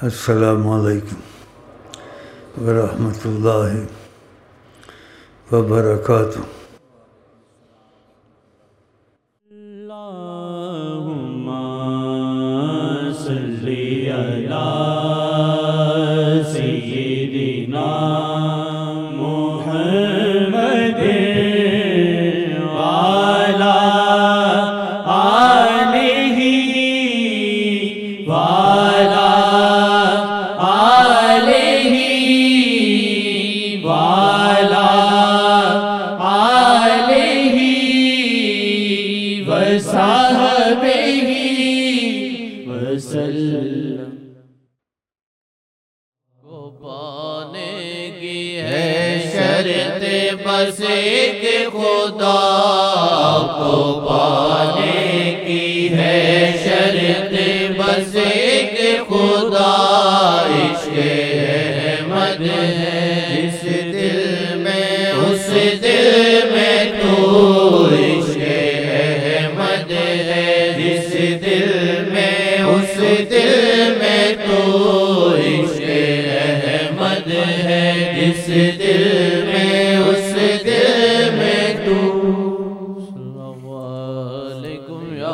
السلام علیکم ورحمۃ اللہ وبرکاتہ۔ اللہم صلی علی سیدنا محمد وعلی آلہ وعلی آلہ وعلی آلہ وصحبہ وسلم۔ کو پانے کی ہے شرط بس ایک خدا، کو پانے کی ہے شرط بس ایک خدا، عشق احمد ہے جس دل میں اس دل میں تو، عشق احمد ہے جس دل میں اس دل میں تو، عشق احمد ہے جس دل میں اس دل میں تو۔ السلام علیکم یا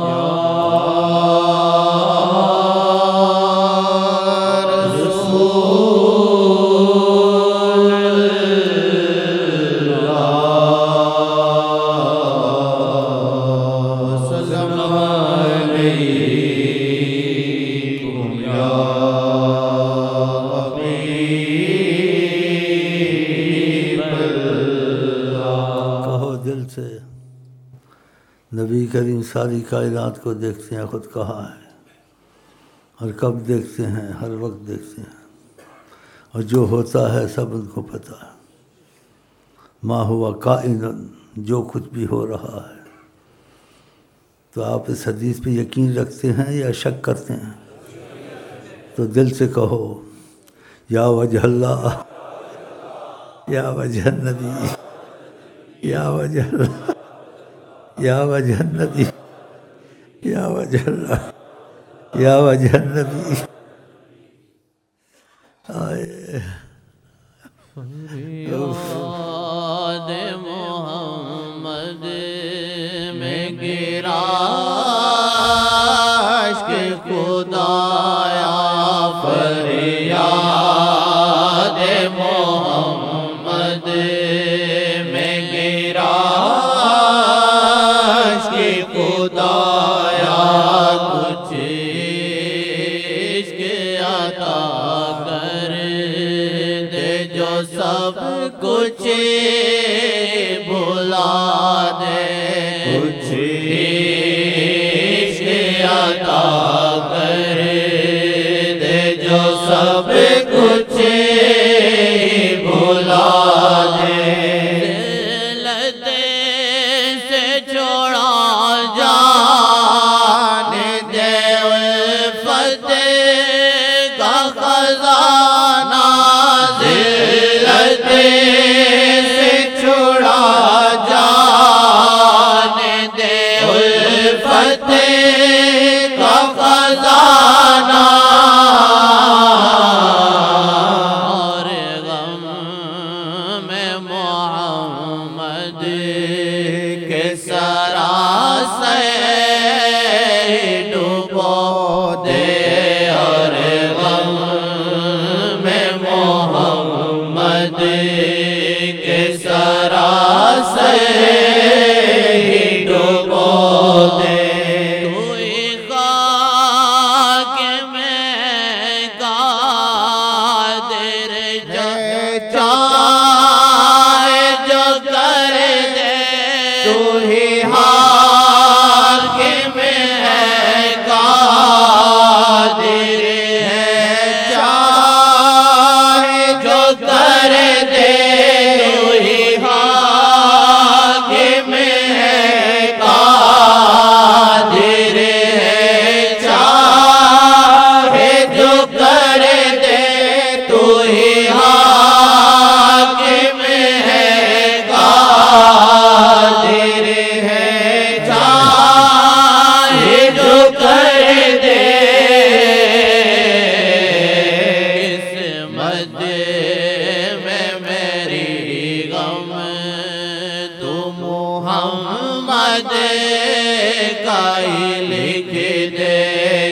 نبی کریم ساری کائنات کو دیکھتے ہیں، خود کہا ہے، اور کب دیکھتے ہیں؟ ہر وقت دیکھتے ہیں، اور جو ہوتا ہے سب ان کو پتہ ہے۔ ما ہوا کائن، جو کچھ بھی ہو رہا ہے۔ تو آپ اس حدیث پہ یقین رکھتے ہیں یا شک کرتے ہیں؟ تو دل سے کہو یا وجہ اللہ، یا وجہ النبی، یا وجہ اللہ، یا وجہ النبی، یا وجہ اللہ، یا وجہ النبی۔ فریاد محمد میں گرا عشق خدایا، فریاد محمد میں گرا خدایا، کچھ عشق عطا کر دے جو سب کچھ بھلا دے، کچھ عشق عطا کر دے جو سب کچھ بھلا دے،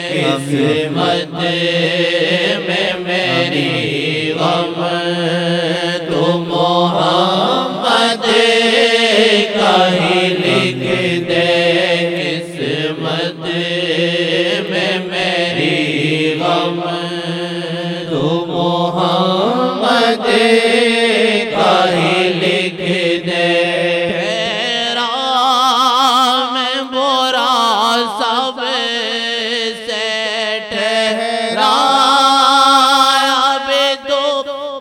قسمت میں میری غم تو محمد کا ہی لکھ دے قسمت میں میری غم تو محمد کا ہی لکھ دے تیرا میں برا سب سے ٹھہرایا بھی تو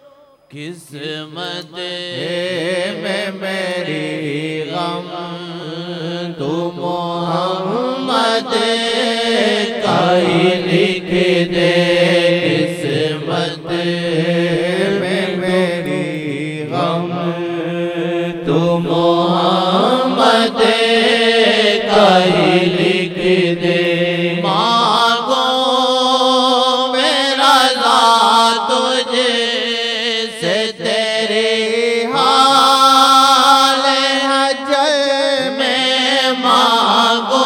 قسمت میں میری غم تو محمد کا ہی لکھ دے قسمت میں میری غم تو محمد کا ہی لکھ دے مانگو میرا ذات تجھ سے تیرے حال حجر میں مانگو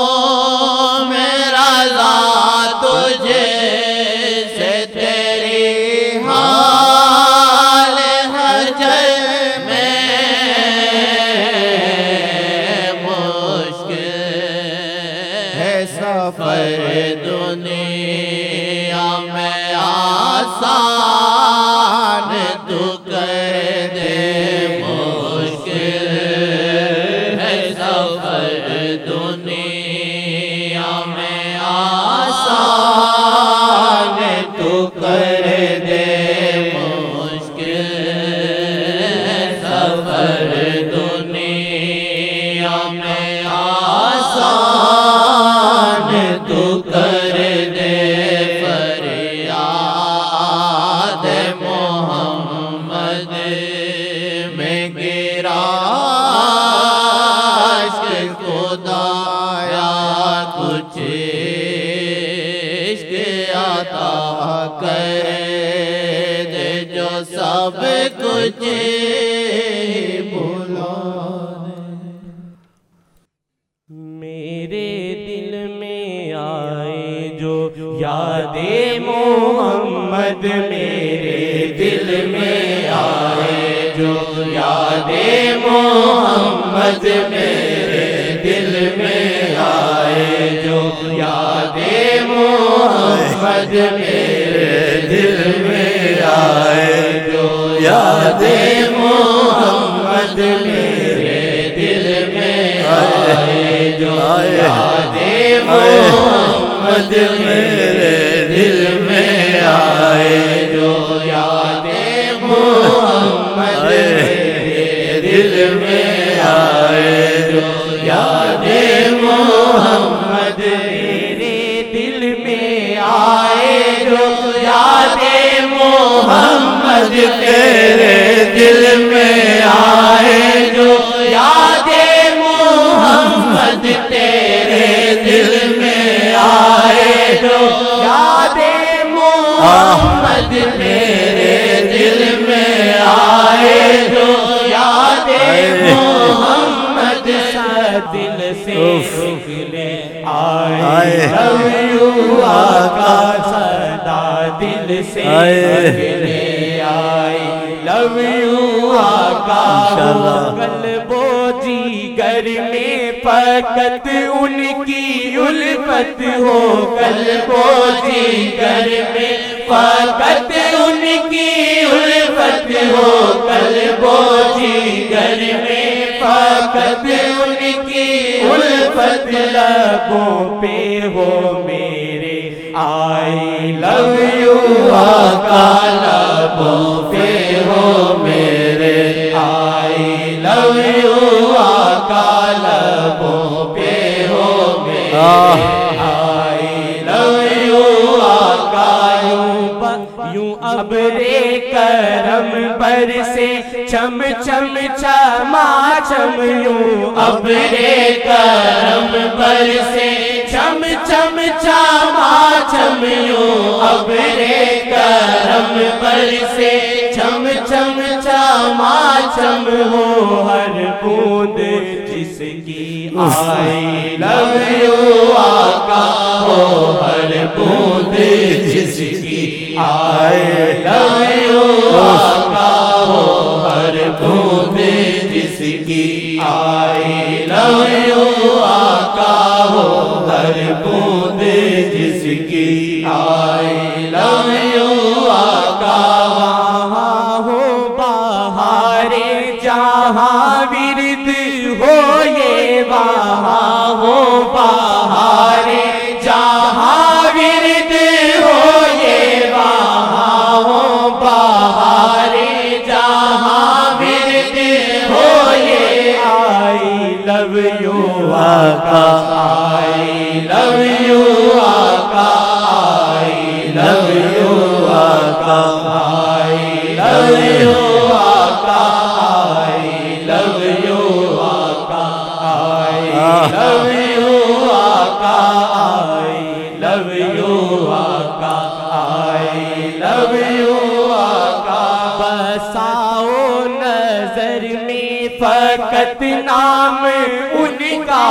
میرا ذات تجھ سے تیرے حال حجر میں مشکل ہے سفر دنیا میں آسان تو کر دے مشکل ہے سفر دنیا میں آسان تو کر دے مشکل ہے سفر دنیا میں آسان تو کر دے فریاد محمد میں گرا عشق خدایا کچھ عشق عطا کر دے جو سب کچھ بھلا میرے دل میں آئے جو یاد محمد میرے دل میں آئے جو یاد محمد میرے دل میں آئے جو یاد محمد میرے دل میں آئے جو یاد محمد میرے دل میں آئے جو یاد محمد میرے دل میں آئے جو یاد محمد میرے دل میں آئے جو یاد محمد میرے دل میں آئے جو یاد محمد تیرے دل میں آئے جو یاد محمد تیرے دل میں آئے جو یاد محمد میرے دل میں آئے جو یاد محمد دل سے نکلے آئے لو یو آقا صدا دل سے نکلے آئے لو یو آقا قلب و جگر میں فقط ان کی الفت ہو قلب و جگر میں فقط ان کی الفت ہو قلب و جگر میں فقط ان کی الفت لبوں پہ ہو میرے آئی لو یو آقا لبوں پہ ہو میرے آئی لو یو آقا لبوں پہ ہو میرے آئی لو یو آقا یوں ابرے کرم پر سے چم چم چما چم یوں ابرے کرم پر سے چم چم چما چم یوں ابرے کرم پر سے چم چم چما چم ہو ہر بوند جس کی آئی لو یو آقا ہو ہر بوند جس کی آئے لو یو آقا ہو ہر بوند جس کی آئے لو یو آقا ہو ہر بوند جس کی آئے لو یو آقا وہاں ہو بہار جہاں ورد ہو یہ وہاں ہو بہار جہاں ورد ہو یہ وہاں ہو بہار جہاں ورد ہو یہ آئی لو یو آقا آئی لو یو آقا آئی لو یو آقا آئی لو یو آقا آئی لو یو آقا آئی لو یو آقا آئی لو یو آقا آئی لو یو آقا بساؤ نظر میں فقط نام ان کا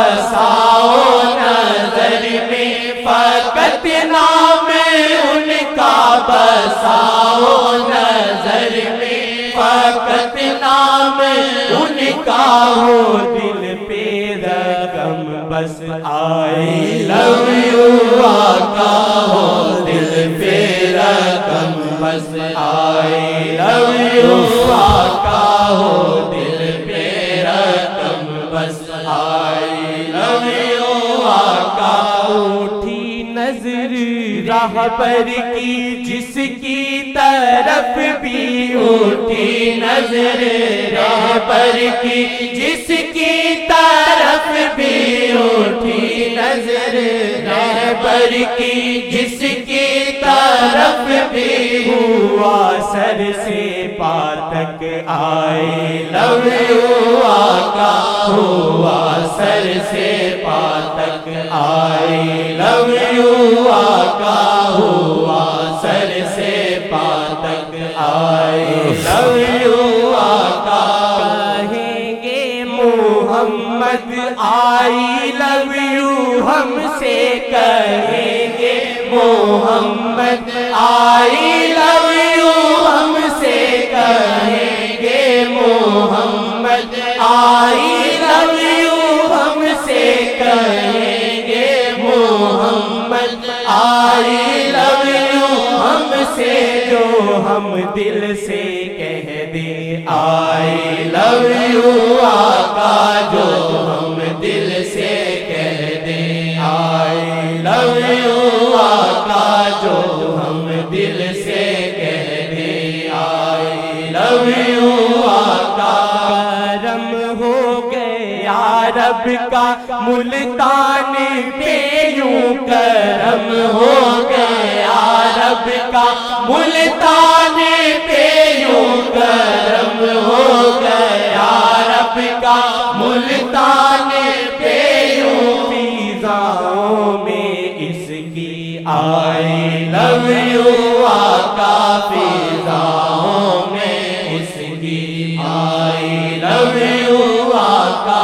بساؤ نظر میں فقط نام ان کا بساؤ نظر میں فقط نام ان کا ہو دل پہ رقم بس آئی لو یو آقا ہو دل پہ رقم بس آئی لو یو آقا ہو دل پہ رقم بس آئی لو یو آقا اٹھی نظر راہبر کی جس کی طرف بھی اٹھی نظر راہبر کی جس کی طرف بھی اٹھی نظر راہبر کی جس کی طرف بھی ہوا سر سے پا تک آئی لو یو آقا ہوا سر سے پا تک آئی لو یو آقا ہوا سر سے پا تک آئی لو یو آقا کہیں گے محمد آئی لو یو ہم سے کہیں گے محمد آئی لو یو ہم سے کہیں گے محمد آئی لو یو ہم سے کہیں گے محمد آئی لو یو ہم سے جو ہم دل سے کہہ دیں آئی لو یو آقا جو ہم دل سے کہہ دیں آئی لو یو آقا جو ہم دل سے کہہ دیں آئی لو یو آقا کرم ہو گیا رب کا ملتان پہ یوں کرم ہو گیا رب کا ملتان پہ یوں کرم ہو گیا رب کا ملتان پہ یوں فضاؤں میں اس کی آئی لو یو آقا فضاؤں میں اس کی آئی لو یو آقا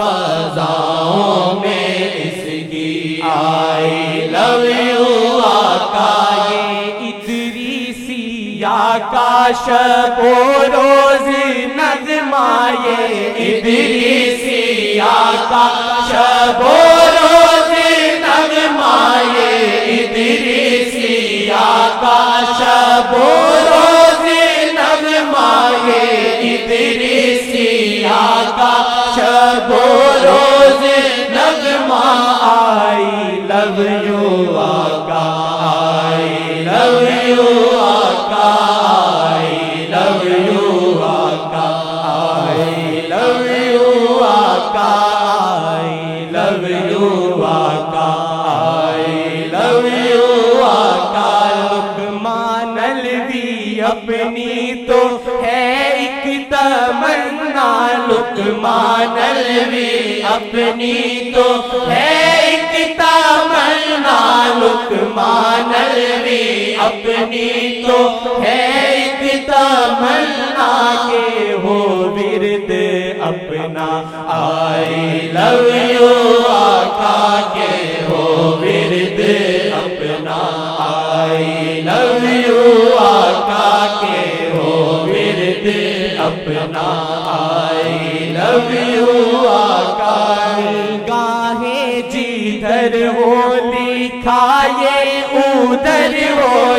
فضاؤں میں اس کی آئی لو یو آقا یہ ادریسیہ کا شب و روز نغمہ یہ ادریسیہ کا شب و روز نغمہ یہ ادریسیہ کا شب و روز نغمہ یہ ادریسیہ کا شب و روز نغمہ آئی لو یو آقا آئی لو یو آقا آئی لو یو آقا آئی لو یو آقا آئی لو یو آقا آئی لو یو آقا لقمان الوی اپنی تو ہے ایک تمنا لقمان الوی اپنی تو ہے ایک تمنا لقمان الوی اپنی تو ہے ایک تمنا کہ ہو ورد اپنا آئی لو یو آقا کے ہو ورد اپنا آئی لو یو آقا کے ہو ورد اپنا آئی لو یو آقا گاہیں جدھر ہو دکھائے ادھر ہو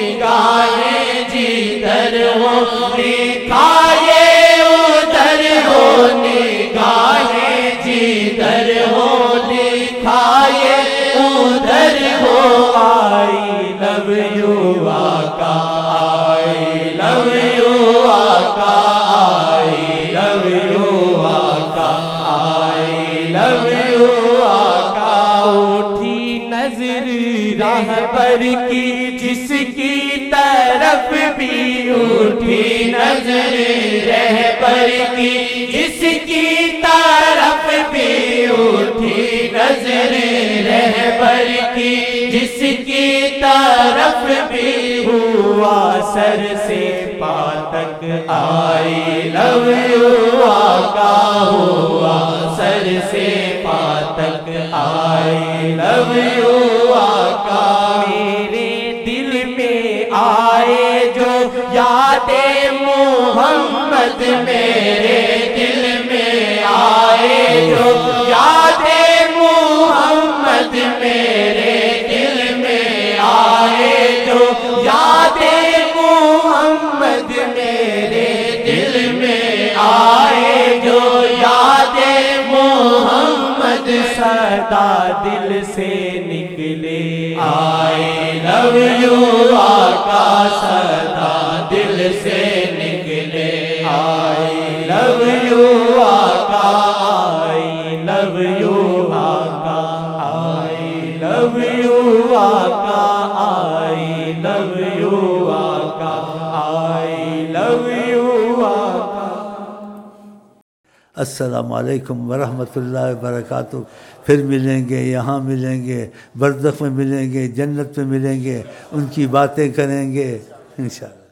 گاہیں جدھر ہو دکھائے ادھر ہو گاہیں جدھر ہو دکھائے ادھر ہو آئی لو یو آقا آئی لو یو آقا آئی لو یو آقا آئی لو یو آقا اٹھی نظر راہ پر کی جس کی طرف بھی اٹھی نظر رہبر کی جس کی طرف بھی اٹھی نظر رہبر کی جس کی طرف بھی ہوا سر سے پا تک آئی لو یو آقا ہوا سر سے پا تک آئی لو یو آقا میرے دل میں آئے جو یاد محمد میرے دل میں آئے جو یاد محمد میرے دل میں آئے جو یاد محمد میرے دل میں آئے جو یاد محمد صدا دل سے نکلے آئی لو یو آقا صدا دل سے نکلے آئی لو یو آقا آئی لو یو آقا آئی لو یو آقا آئی لو یو آقا آئی لو یو آقا. السلام علیکم ورحمۃ اللہ وبرکاتہ. پھر ملیں گے، یہاں ملیں گے، برزخ میں ملیں گے، جنت میں ملیں گے، ان کی باتیں کریں گے انشاءاللہ.